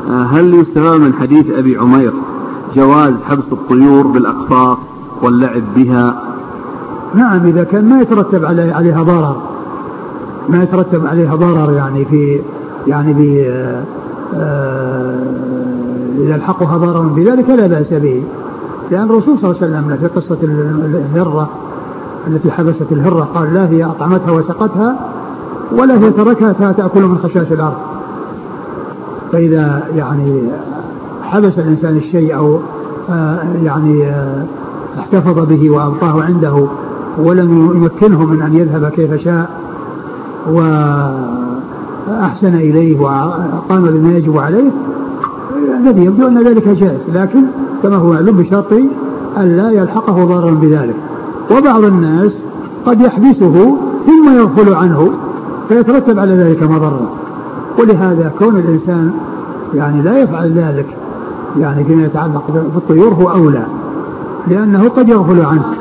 هل يستفاد من حديث أبي عمير جواز حبس الطيور بالأقفاص واللعب بها؟ نعم، إذا كان ما يترتب عليها ضرر، ما يترتب عليها ضرر يعني إذا الحقها ضرر بذلك لا بأس به، لأن الرسول صلى الله عليه وسلم في قصة الهرة التي حبست الهرة قال لا هي أطعمتها وسقتها ولا هي تركتها تأكل من خشاش الأرض. فإذا يعني حبس الإنسان الشيء أو احتفظ به وأبقاه عنده ولم يمكنه من أن يذهب كيف شاء وأحسن إليه وقام بما يجب عليه، الذي يبدو أن ذلك جائز، لكن كما هو معلوم بشرط أن لا يلحقه ضرر بذلك. وبعض الناس قد يحبسه ثم يغفل عنه فيترتب على ذلك مضرة، ولهذا كون الإنسان يعني لا يفعل ذلك يعني فيما يتعلق بالطيور هو أولى، لأنه قد يغفل عنه.